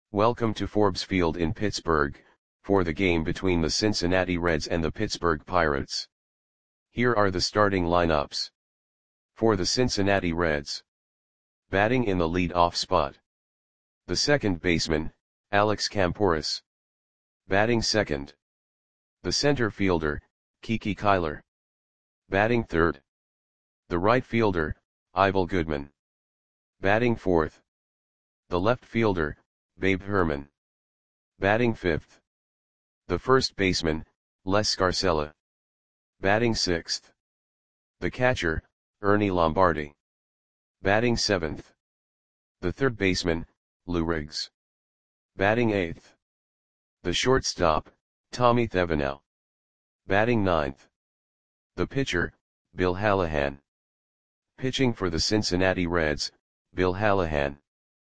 Welcome to Forbes Field in Pittsburgh, for the game between the Cincinnati Reds and the Pittsburgh Pirates. Here are the starting lineups. For the Cincinnati Reds. Batting in the lead-off spot. The second baseman, Alex Kamporus. Batting second. The center fielder, Kiki Kyler. Batting third. The right fielder, Ivel Goodman. Batting fourth. The left fielder, Babe Herman. Batting fifth. The first baseman, Les Scarcella. Batting sixth. The catcher, Ernie Lombardi. Batting seventh. The third baseman, Lou Riggs. Batting eighth. The shortstop, Tommy Thevenot. Batting ninth. The pitcher, Bill Hallahan. Pitching for the Cincinnati Reds, Bill Hallahan.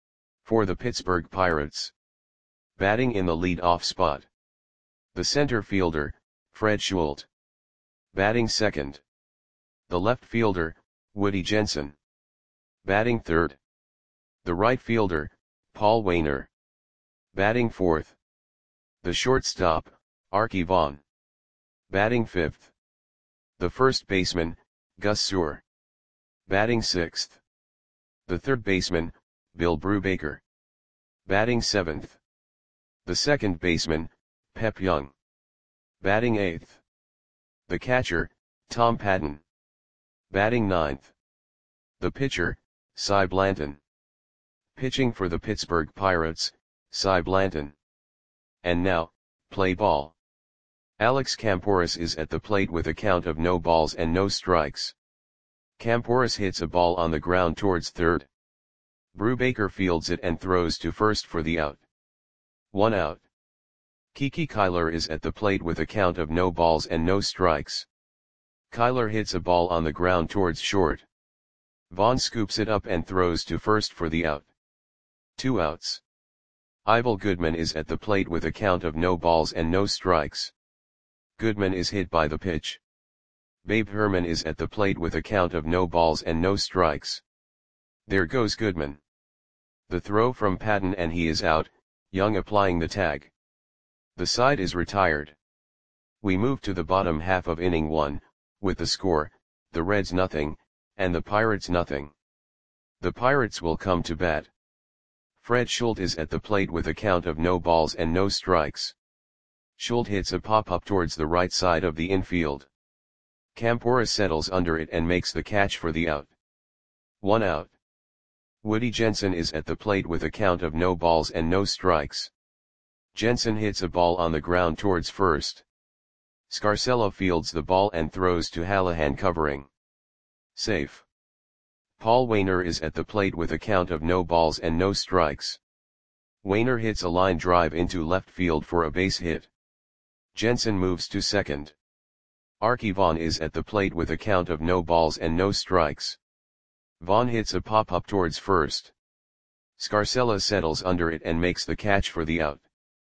For the Pittsburgh Pirates. Batting in the lead-off spot. The center fielder, Fred Schult. Batting second. The left fielder, Woody Jensen. Batting third. The right fielder, Paul Waner. Batting fourth. The shortstop, Arky Vaughan. Batting fifth. The first baseman, Gus Sewell. Batting sixth. The third baseman, Bill Brubaker. Batting seventh. The second baseman, Pep Young. Batting eighth. The catcher, Tom Patton. Batting ninth. The pitcher, Cy Blanton. Pitching for the Pittsburgh Pirates, Cy Blanton. And now, play ball. Alex Kamporus is at the plate with a count of no balls and no strikes. Kamporus hits a ball on the ground towards third. Brubaker fields it and throws to first for the out. 1 out. Kiki Kyler is at the plate with a count of no balls and no strikes. Kyler hits a ball on the ground towards short. Vaughan scoops it up and throws to first for the out. 2 outs. Ivel Goodman is at the plate with a count of no balls and no strikes. Goodman is hit by the pitch. Babe Herman is at the plate with a count of no balls and no strikes. There goes Goodman. The throw from Patton and he is out, Young applying the tag. The side is retired. We move to the bottom half of inning 1, with the score, the Reds nothing, and the Pirates nothing. The Pirates will come to bat. Fred Schult is at the plate with a count of no balls and no strikes. Schult hits a pop-up towards the right side of the infield. Kamporus settles under it and makes the catch for the out. 1 out. Woody Jensen is at the plate with a count of no balls and no strikes. Jensen hits a ball on the ground towards first. Scarcella fields the ball and throws to Hallahan covering. Safe. Paul Waner is at the plate with a count of no balls and no strikes. Waner hits a line drive into left field for a base hit. Jensen moves to second. Arky Vaughan is at the plate with a count of no balls and no strikes. Vaughan hits a pop-up towards first. Scarcella settles under it and makes the catch for the out.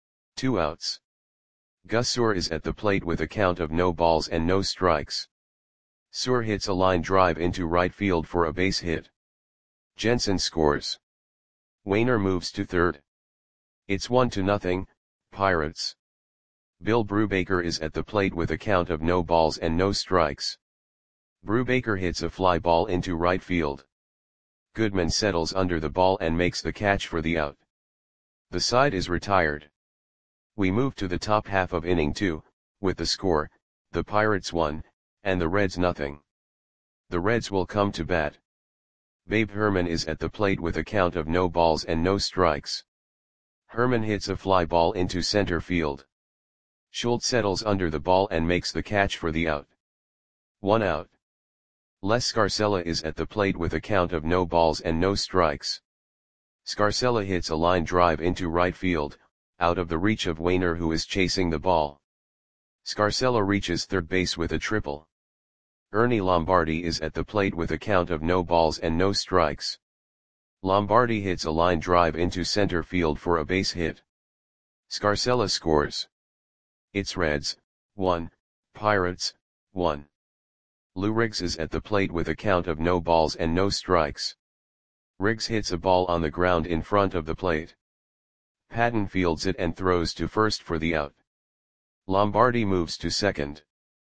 2 outs. Gus Sewell is at the plate with a count of no balls and no strikes. Sewell hits a line drive into right field for a base hit. Jensen scores. Waner moves to third. It's 1-0, Pirates. Bill Brubaker is at the plate with a count of no balls and no strikes. Brubaker hits a fly ball into right field. Goodman settles under the ball and makes the catch for the out. The side is retired. We move to the top half of inning 2, with the score, the Pirates 1, and the Reds nothing. The Reds will come to bat. Babe Herman is at the plate with a count of no balls and no strikes. Herman hits a fly ball into center field. Schult settles under the ball and makes the catch for the out. 1 out. Les Scarcella is at the plate with a count of no balls and no strikes. Scarcella hits a line drive into right field, out of the reach of Waner who is chasing the ball. Scarcella reaches third base with a triple. Ernie Lombardi is at the plate with a count of no balls and no strikes. Lombardi hits a line drive into center field for a base hit. Scarcella scores. It's Reds, 1, Pirates, 1. Lou Riggs is at the plate with a count of no balls and no strikes. Riggs hits a ball on the ground in front of the plate. Patton fields it and throws to first for the out. Lombardi moves to second.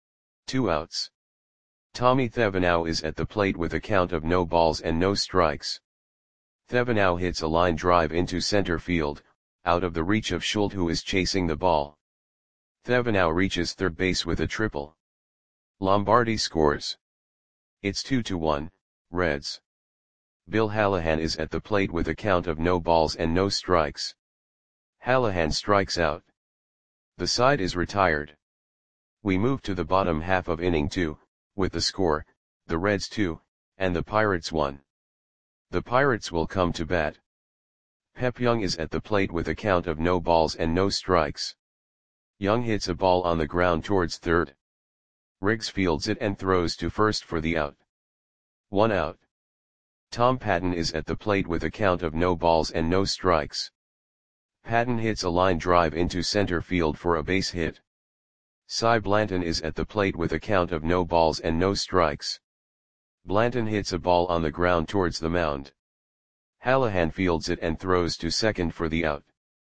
2 outs. Tommy Thevenot is at the plate with a count of no balls and no strikes. Thevenot hits a line drive into center field, out of the reach of Schultz, who is chasing the ball. Thevenot reaches third base with a triple. Lombardi scores. It's 2-1, Reds. Bill Hallahan is at the plate with a count of no balls and no strikes. Hallahan strikes out. The side is retired. We move to the bottom half of inning 2, with the score, the Reds 2, and the Pirates 1. The Pirates will come to bat. Pep Young is at the plate with a count of no balls and no strikes. Young hits a ball on the ground towards third. Riggs fields it and throws to first for the out. 1 out. Tom Patton is at the plate with a count of no balls and no strikes. Patton hits a line drive into center field for a base hit. Cy Blanton is at the plate with a count of no balls and no strikes. Blanton hits a ball on the ground towards the mound. Hallahan fields it and throws to second for the out.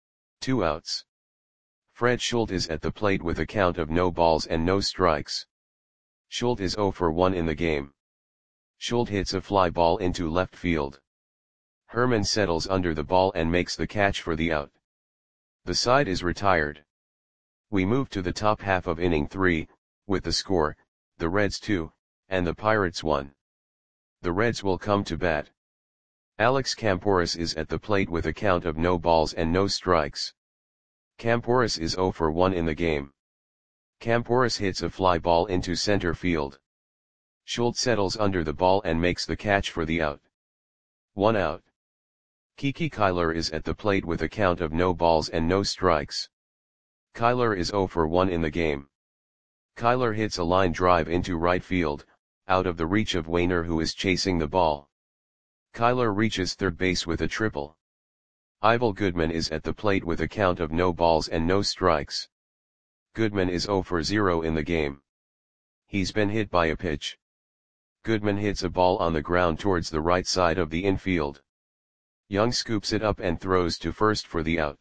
2 outs. Fred Schultz is at the plate with a count of no balls and no strikes. Schultz is 0 for 1 in the game. Schultz hits a fly ball into left field. Herman settles under the ball and makes the catch for the out. The side is retired. We move to the top half of inning 3, with the score, the Reds 2, and the Pirates 1. The Reds will come to bat. Alex Camporis is at the plate with a count of no balls and no strikes. Camporis is 0 for 1 in the game. Camporis hits a fly ball into center field. Schultz settles under the ball and makes the catch for the out. 1 out. Kiki Kyler is at the plate with a count of no balls and no strikes. Kyler is 0 for 1 in the game. Kyler hits a line drive into right field, out of the reach of Wainer, who is chasing the ball. Kyler reaches third base with a triple. Ivel Goodman is at the plate with a count of no balls and no strikes. Goodman is 0 for 0 in the game. He's been hit by a pitch. Goodman hits a ball on the ground towards the right side of the infield. Young scoops it up and throws to first for the out.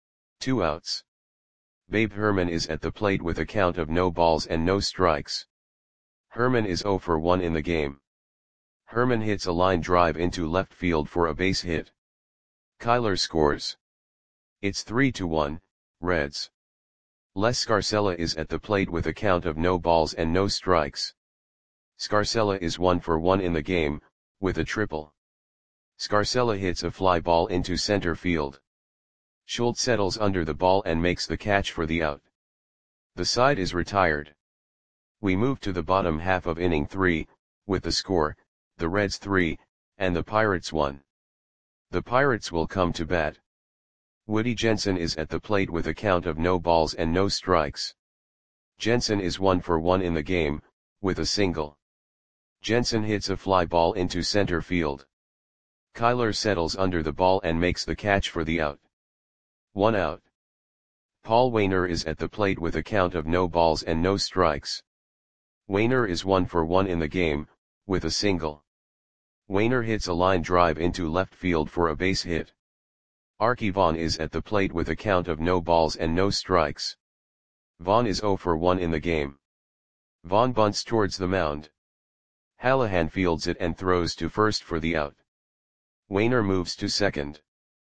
2 outs. Babe Herman is at the plate with a count of no balls and no strikes. Herman is 0 for 1 in the game. Herman hits a line drive into left field for a base hit. Kyler scores. It's 3-1, Reds. Les Scarcella is at the plate with a count of no balls and no strikes. Scarcella is 1 for 1 in the game, with a triple. Scarcella hits a fly ball into center field. Schultz settles under the ball and makes the catch for the out. The side is retired. We move to the bottom half of inning 3, with the score, the Reds 3, and the Pirates 1. The Pirates will come to bat. Woody Jensen is at the plate with a count of no balls and no strikes. Jensen is 1 for 1 in the game, with a single. Jensen hits a fly ball into center field. Kyler settles under the ball and makes the catch for the out. 1 out. Paul Wainer is at the plate with a count of no balls and no strikes. Wainer is 1 for 1 in the game, with a single. Wainer hits a line drive into left field for a base hit. Archie Vaughn is at the plate with a count of no balls and no strikes. Vaughn is 0 for 1 in the game. Vaughn bunts towards the mound. Hallahan fields it and throws to first for the out. Wainer moves to second.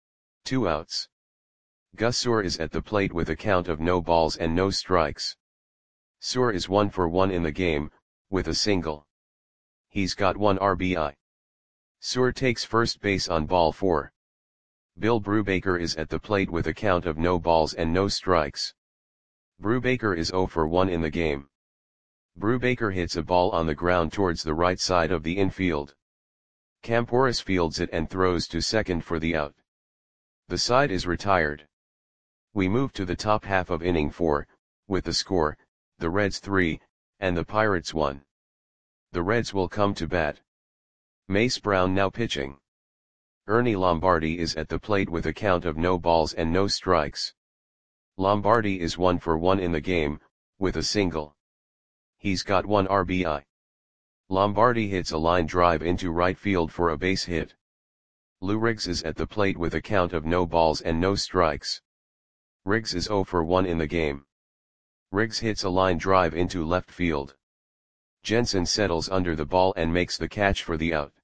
2 outs. Gus Suhr is at the plate with a count of no balls and no strikes. Suhr is 1 for 1 in the game, with a single. He's got 1 RBI. Suhr takes first base on ball 4. Bill Brubaker is at the plate with a count of no balls and no strikes. Brubaker is 0 for 1 in the game. Brubaker hits a ball on the ground towards the right side of the infield. Camporis fields it and throws to second for the out. The side is retired. We move to the top half of inning 4, with the score, the Reds 3, and the Pirates 1. The Reds will come to bat. Mace Brown now pitching. Ernie Lombardi is at the plate with a count of no balls and no strikes. Lombardi is 1 for 1 in the game, with a single. He's got 1 RBI. Lombardi hits a line drive into right field for a base hit. Lou Riggs is at the plate with a count of no balls and no strikes. Riggs is 0 for 1 in the game. Riggs hits a line drive into left field. Jensen settles under the ball and makes the catch for the out.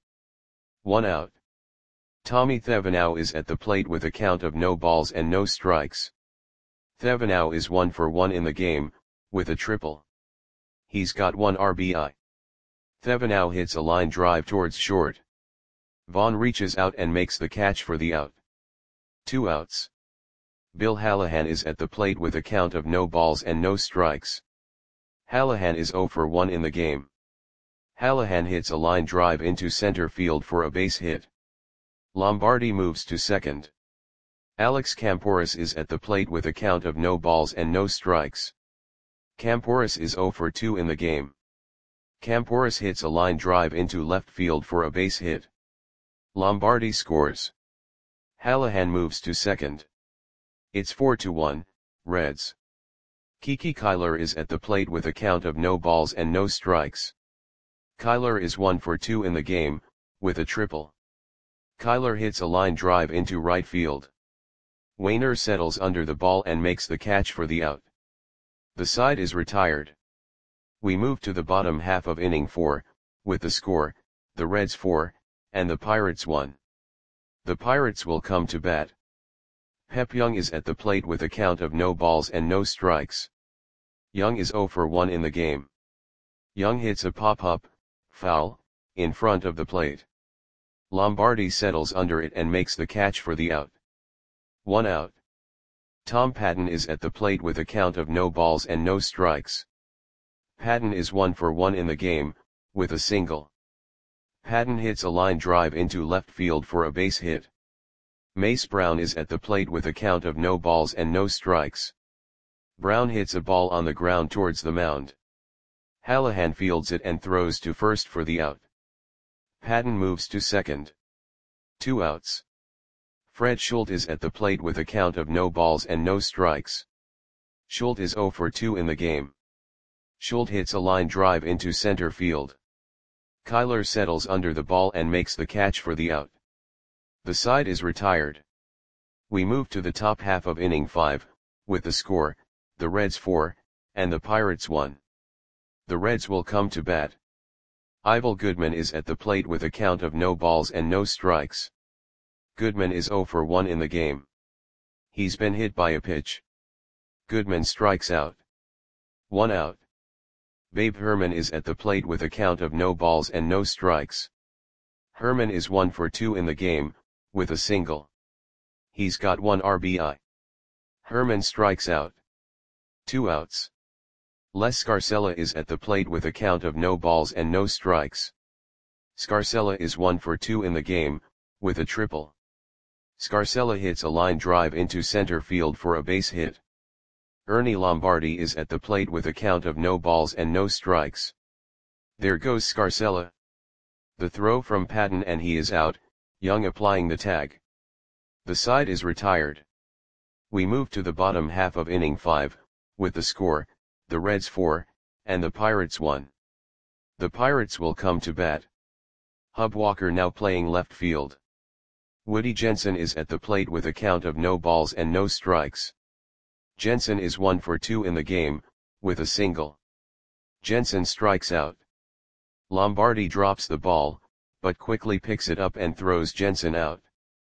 1 out. Tommy Thevenot is at the plate with a count of no balls and no strikes. Thevenot is 1 for 1 in the game, with a triple. He's got 1 RBI. Thevenot hits a line drive towards short. Vaughn reaches out and makes the catch for the out. 2 outs. Bill Hallahan is at the plate with a count of no balls and no strikes. Hallahan is 0 for 1 in the game. Hallahan hits a line drive into center field for a base hit. Lombardi moves to second. Alex Campouris is at the plate with a count of no balls and no strikes. Campouris is 0 for 2 in the game. Campouris hits a line drive into left field for a base hit. Lombardi scores. Hallahan moves to second. It's 4-1, Reds. Kiki Kyler is at the plate with a count of no balls and no strikes. Kyler is 1 for 2 in the game, with a triple. Kyler hits a line drive into right field. Wainer settles under the ball and makes the catch for the out. The side is retired. We move to the bottom half of inning 4, with the score, the Reds 4, and the Pirates 1. The Pirates will come to bat. Pep Young is at the plate with a count of no balls and no strikes. Young is 0 for 1 in the game. Young hits a pop-up, foul, in front of the plate. Lombardi settles under it and makes the catch for the out. 1 out. Tom Patton is at the plate with a count of no balls and no strikes. Patton is 1 for 1 in the game, with a single. Patton hits a line drive into left field for a base hit. Mace Brown is at the plate with a count of no balls and no strikes. Brown hits a ball on the ground towards the mound. Hallahan fields it and throws to first for the out. Patton moves to second. 2 outs. Fred Schultz is at the plate with a count of no balls and no strikes. Schultz is 0 for 2 in the game. Schultz hits a line drive into center field. Kyler settles under the ball and makes the catch for the out. The side is retired. We move to the top half of inning 5, with the score, the Reds 4, and the Pirates 1. The Reds will come to bat. Ivel Goodman is at the plate with a count of no balls and no strikes. Goodman is 0 for 1 in the game. He's been hit by a pitch. Goodman strikes out. 1 out. Babe Herman is at the plate with a count of no balls and no strikes. Herman is 1 for 2 in the game, with a single. He's got 1 RBI. Herman strikes out. 2 outs. Les Scarcella is at the plate with a count of no balls and no strikes. Scarcella is 1 for 2 in the game, with a triple. Scarcella hits a line drive into center field for a base hit. Ernie Lombardi is at the plate with a count of no balls and no strikes. There goes Scarcella. The throw from Patton and he is out, Young applying the tag. The side is retired. We move to the bottom half of inning 5, with the score, the Reds 4, and the Pirates 1. The Pirates will come to bat. Hub Walker now playing left field. Woody Jensen is at the plate with a count of no balls and no strikes. Jensen is 1 for 2 in the game, with a single. Jensen strikes out. Lombardi drops the ball, but quickly picks it up and throws Jensen out.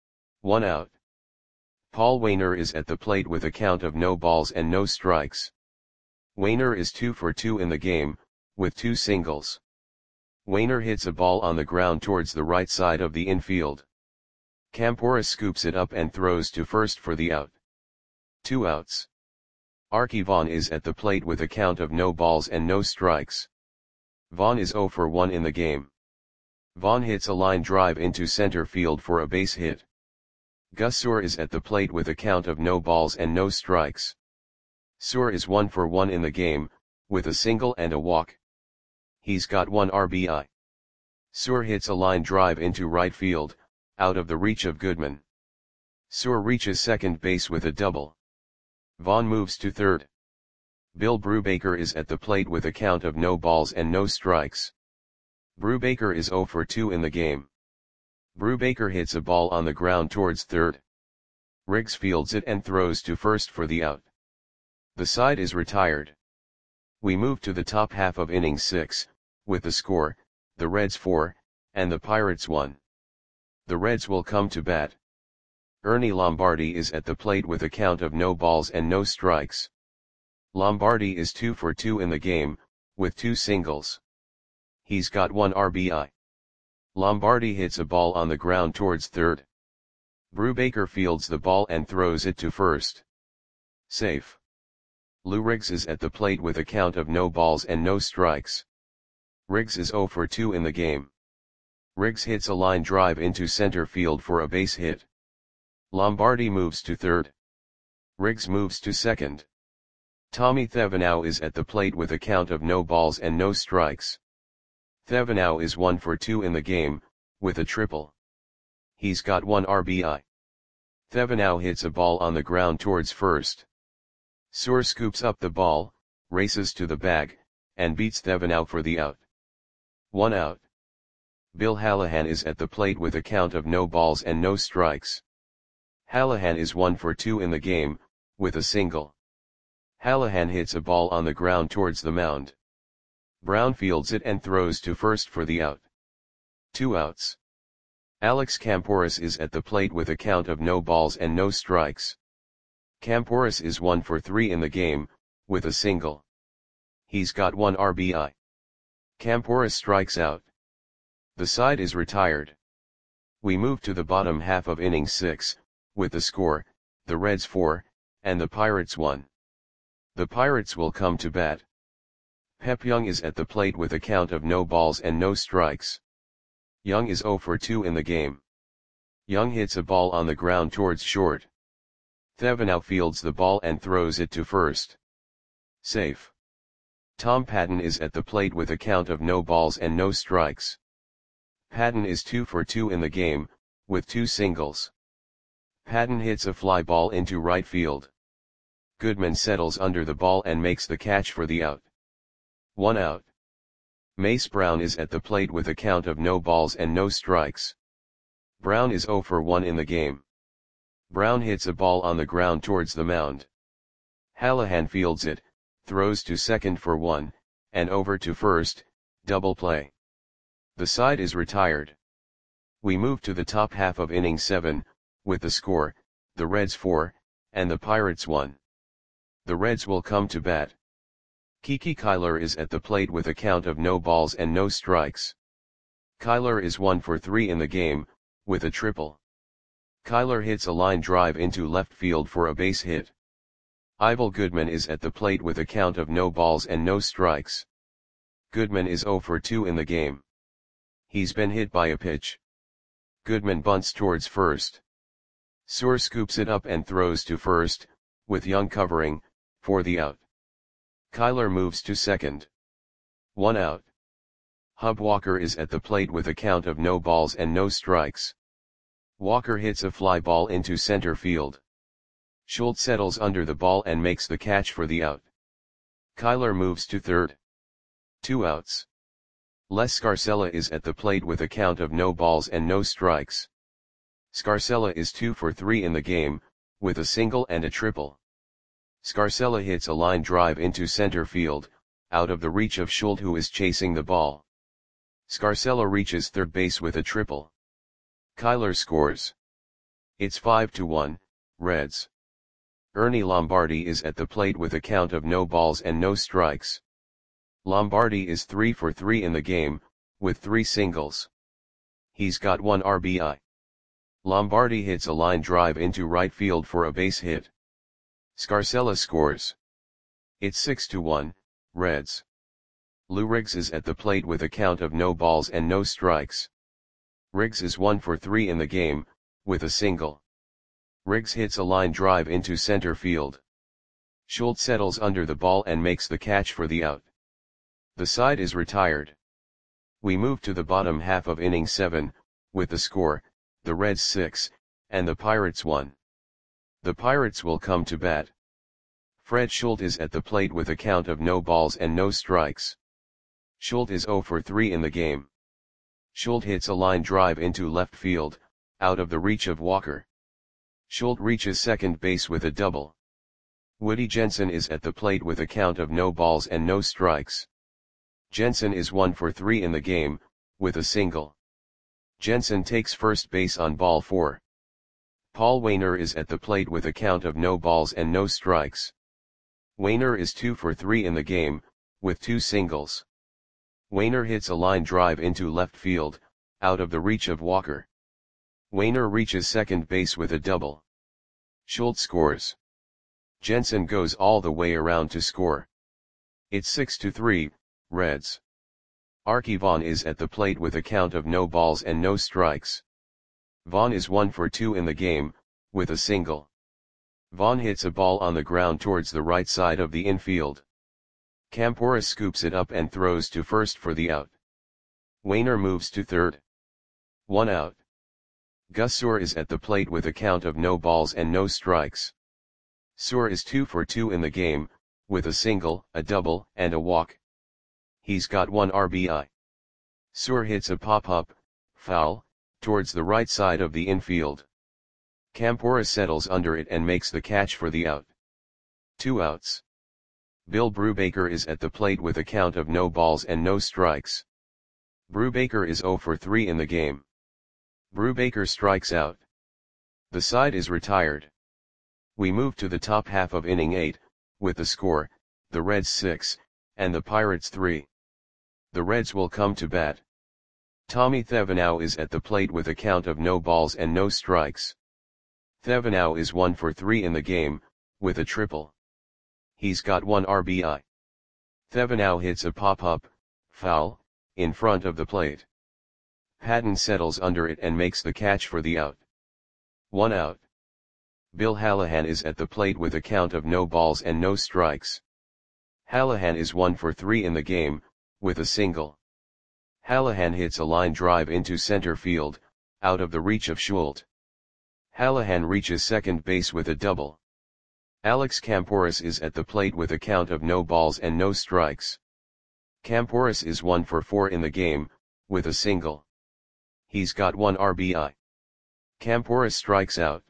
1 out. Paul Wainer is at the plate with a count of no balls and no strikes. Wainer is 2 for 2 in the game, with 2 singles. Wainer hits a ball on the ground towards the right side of the infield. Campouris scoops it up and throws to first for the out. 2 outs. Arky Vaughan is at the plate with a count of no balls and no strikes. Vaughan is 0 for 1 in the game. Vaughan hits a line drive into center field for a base hit. Gus Suhr is at the plate with a count of no balls and no strikes. Suhr is 1 for 1 in the game, with a single and a walk. He's got 1 RBI. Suhr hits a line drive into right field, out of the reach of Goodman. Suhr reaches second base with a double. Vaughan moves to third. Bill Brubaker is at the plate with a count of no balls and no strikes. Brubaker is 0 for 2 in the game. Brubaker hits a ball on the ground towards third. Riggs fields it and throws to first for the out. The side is retired. We move to the top half of inning 6, with the score, the Reds 4, and the Pirates 1. The Reds will come to bat. Ernie Lombardi is at the plate with a count of no balls and no strikes. Lombardi is 2 for 2 in the game, with 2 singles. He's got 1 RBI. Lombardi hits a ball on the ground towards third. Brubaker fields the ball and throws it to first. Safe. Lou Riggs is at the plate with a count of no balls and no strikes. Riggs is 0 for 2 in the game. Riggs hits a line drive into center field for a base hit. Lombardi moves to third. Riggs moves to second. Tommy Thevenot is at the plate with a count of no balls and no strikes. Thevenot is 1 for 2 in the game, with a triple. He's got 1 RBI. Thevenot hits a ball on the ground towards first. Suhr scoops up the ball, races to the bag, and beats Thevenot for the out. 1 out. Bill Hallahan is at the plate with a count of no balls and no strikes. Hallahan is 1 for 2 in the game, with a single. Hallahan hits a ball on the ground towards the mound. Brown fields it and throws to first for the out. 2 outs. Alex Kamporis is at the plate with a count of no balls and no strikes. Kamporis is 1 for 3 in the game, with a single. He's got 1 RBI. Kamporis strikes out. The side is retired. We move to the bottom half of inning 6, with the score, the Reds 4, and the Pirates 1. The Pirates will come to bat. Pep Young is at the plate with a count of no balls and no strikes. Young is 0 for 2 in the game. Young hits a ball on the ground towards short. Thevenot fields the ball and throws it to first. Safe. Tom Patton is at the plate with a count of no balls and no strikes. Patton is 2 for 2 in the game, with 2 singles. Patton hits a fly ball into right field. Goodman settles under the ball and makes the catch for the out. 1 out. Mace Brown is at the plate with a count of no balls and no strikes. Brown is 0 for 1 in the game. Brown hits a ball on the ground towards the mound. Hallahan fields it, throws to second for 1, and over to first, double play. The side is retired. We move to the top half of inning 7, with the score, the Reds 4, and the Pirates 1. The Reds will come to bat. Kiki Kyler is at the plate with a count of no balls and no strikes. Kyler is 1 for 3 in the game, with a triple. Kyler hits a line drive into left field for a base hit. Ivel Goodman is at the plate with a count of no balls and no strikes. Goodman is 0 for 2 in the game. He's been hit by a pitch. Goodman bunts towards first. Suhr scoops it up and throws to first, with Young covering, for the out. Kyler moves to second. 1 out. Hub Walker is at the plate with a count of no balls and no strikes. Walker hits a fly ball into center field. Schultz settles under the ball and makes the catch for the out. Kyler moves to third. 2 outs. Les Scarcella is at the plate with a count of no balls and no strikes. Scarcella is 2 for 3 in the game, with a single and a triple. Scarcella hits a line drive into center field, out of the reach of Schultz, who is chasing the ball. Scarcella reaches third base with a triple. Kyler scores. It's 5-1, Reds. Ernie Lombardi is at the plate with a count of no balls and no strikes. Lombardi is 3 for 3 in the game, with 3 singles. He's got 1 RBI. Lombardi hits a line drive into right field for a base hit. Scarcella scores. It's 6-1, Reds. Lou Riggs is at the plate with a count of no balls and no strikes. Riggs is 1 for 3 in the game, with a single. Riggs hits a line drive into center field. Schultz settles under the ball and makes the catch for the out. The side is retired. We move to the bottom half of inning 7, with the score, the Reds 6, and the Pirates 1. The Pirates will come to bat. Fred Schultz is at the plate with a count of no balls and no strikes. Schultz is 0 for 3 in the game. Schuldt hits a line drive into left field, out of the reach of Walker. Schuldt reaches second base with a double. Woody Jensen is at the plate with a count of no balls and no strikes. Jensen is 1 for 3 in the game, with a single. Jensen takes first base on ball 4. Paul Waner is at the plate with a count of no balls and no strikes. Waner is 2 for 3 in the game, with 2 singles. Waner hits a line drive into left field, out of the reach of Walker. Waner reaches second base with a double. Schuldt scores. Jensen goes all the way around to score. It's 6-3, Reds. Arky Vaughan is at the plate with a count of no balls and no strikes. Vaughan is 1 for 2 in the game, with a single. Vaughan hits a ball on the ground towards the right side of the infield. Campora scoops it up and throws to first for the out. Waner moves to third. 1 out. Gus Suhr is at the plate with a count of no balls and no strikes. Suhr is 2 for 2 in the game, with a single, a double, and a walk. He's got 1 RBI. Suhr hits a pop-up, foul, towards the right side of the infield. Campora settles under it and makes the catch for the out. 2 outs. Bill Brubaker is at the plate with a count of no balls and no strikes. Brubaker is 0 for 3 in the game. Brubaker strikes out. The side is retired. We move to the top half of inning 8, with the score, the Reds 6, and the Pirates 3. The Reds will come to bat. Tommy Thevenot is at the plate with a count of no balls and no strikes. Thevenot is 1 for 3 in the game, with a triple. He's got 1 RBI. Thevenot hits a pop-up, foul, in front of the plate. Patton settles under it and makes the catch for the out. 1 out. Bill Hallahan is at the plate with a count of no balls and no strikes. Hallahan is 1 for 3 in the game, with a single. Hallahan hits a line drive into center field, out of the reach of Schuldt. Hallahan reaches second base with a double. Alex Camporis is at the plate with a count of no balls and no strikes. Camporis is 1 for 4 in the game, with a single. He's got 1 RBI. Camporis strikes out.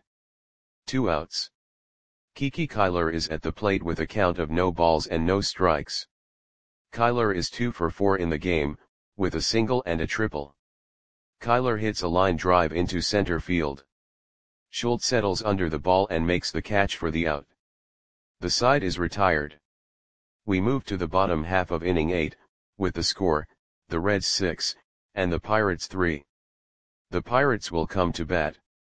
2 outs. Kiki Kyler is at the plate with a count of no balls and no strikes. Kyler is 2 for 4 in the game, with a single and a triple. Kyler hits a line drive into center field. Schuldt settles under the ball and makes the catch for the out. The side is retired. We move to the bottom half of inning 8, with the score, the Reds 6, and the Pirates 3. The Pirates will come to bat.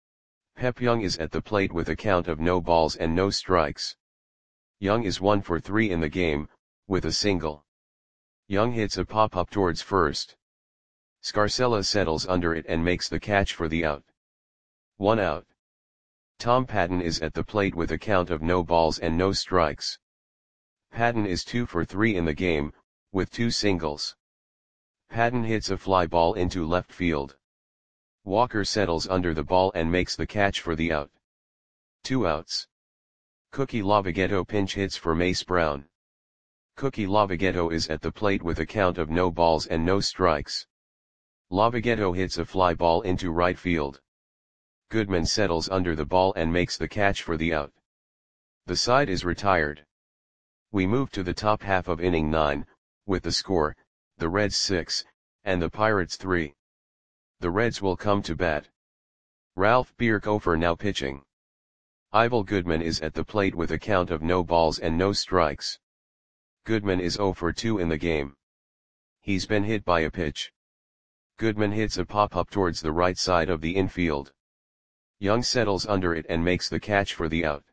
Pep Young is at the plate with a count of no balls and no strikes. Young is 1 for 3 in the game, with a single. Young hits a pop-up towards first. Scarcella settles under it and makes the catch for the out. 1 out. Tom Patton is at the plate with a count of no balls and no strikes. Patton is 2 for 3 in the game, with 2 singles. Patton hits a fly ball into left field. Walker settles under the ball and makes the catch for the out. 2 outs. Cookie Lavagetto pinch hits for Mace Brown. Cookie Lavagetto is at the plate with a count of no balls and no strikes. Lavagetto hits a fly ball into right field. Goodman settles under the ball and makes the catch for the out. The side is retired. We move to the top half of inning 9, with the score, the Reds 6, and the Pirates 3. The Reds will come to bat. Ralph Bierkofer now pitching. Ivel Goodman is at the plate with a count of no balls and no strikes. Goodman is 0 for 2 in the game. He's been hit by a pitch. Goodman hits a pop-up towards the right side of the infield. Young settles under it and makes the catch for the out.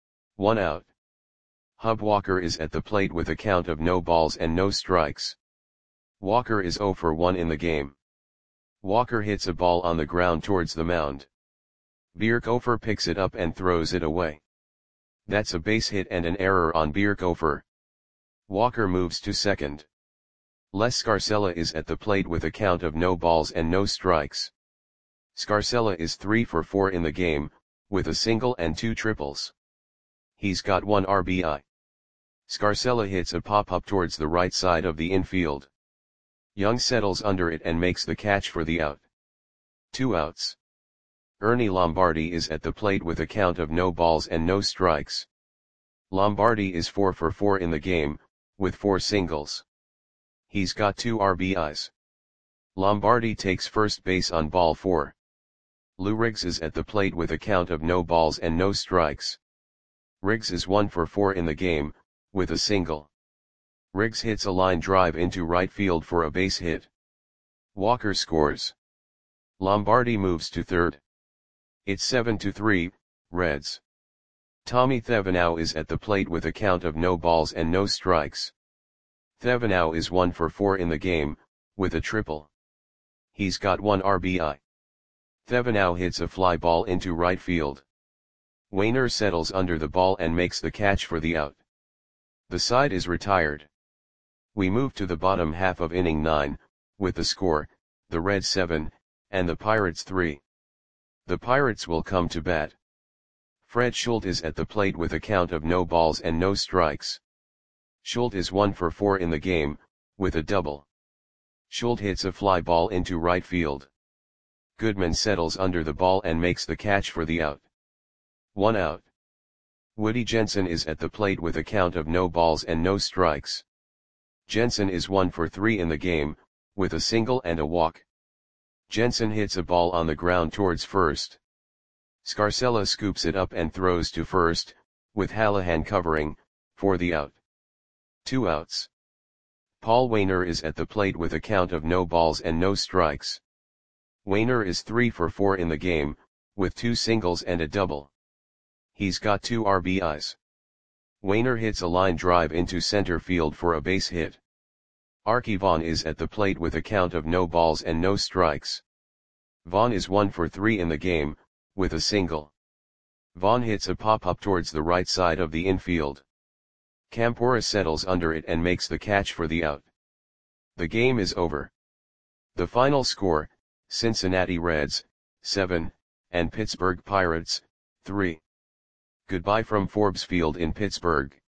1 out. Hub Walker is at the plate with a count of no balls and no strikes. Walker is 0 for 1 in the game. Walker hits a ball on the ground towards the mound. Bierkofer picks it up and throws it away. That's a base hit and an error on Bierkofer. Walker moves to second. Les Scarcella is at the plate with a count of no balls and no strikes. Scarcella is 3 for 4 in the game, with a single and 2 triples. He's got 1 RBI. Scarcella hits a pop-up towards the right side of the infield. Young settles under it and makes the catch for the out. 2 outs. Ernie Lombardi is at the plate with a count of no balls and no strikes. Lombardi is 4 for 4 in the game, with 4 singles. He's got 2 RBIs. Lombardi takes first base on ball 4. Lou Riggs is at the plate with a count of no balls and no strikes. Riggs is 1 for 4 in the game, with a single. Riggs hits a line drive into right field for a base hit. Walker scores. Lombardi moves to third. It's 7-3, Reds. Tommy Thevenot is at the plate with a count of no balls and no strikes. Thevenot is 1 for 4 in the game, with a triple. He's got 1 RBI. Thevenot hits a fly ball into right field. Wainer settles under the ball and makes the catch for the out. The side is retired. We move to the bottom half of inning 9, with the score, the Reds 7, and the Pirates 3. The Pirates will come to bat. Fred Schultz is at the plate with a count of no balls and no strikes. Schultz is 1 for 4 in the game, with a double. Schultz hits a fly ball into right field. Goodman settles under the ball and makes the catch for the out. 1 out. Woody Jensen is at the plate with a count of no balls and no strikes. Jensen is 1 for 3 in the game, with a single and a walk. Jensen hits a ball on the ground towards first. Scarcella scoops it up and throws to first, with Hallahan covering, for the out. 2 outs. Paul Wainer is at the plate with a count of no balls and no strikes. Wainer is 3 for 4 in the game, with 2 singles and a double. He's got 2 RBIs. Wainer hits a line drive into center field for a base hit. Arky Vaughan is at the plate with a count of no balls and no strikes. Vaughan is 1 for 3 in the game, with a single. Vaughan hits a pop-up towards the right side of the infield. Campora settles under it and makes the catch for the out. The game is over. The final score, Cincinnati Reds, 7, and Pittsburgh Pirates, 3. Goodbye from Forbes Field in Pittsburgh.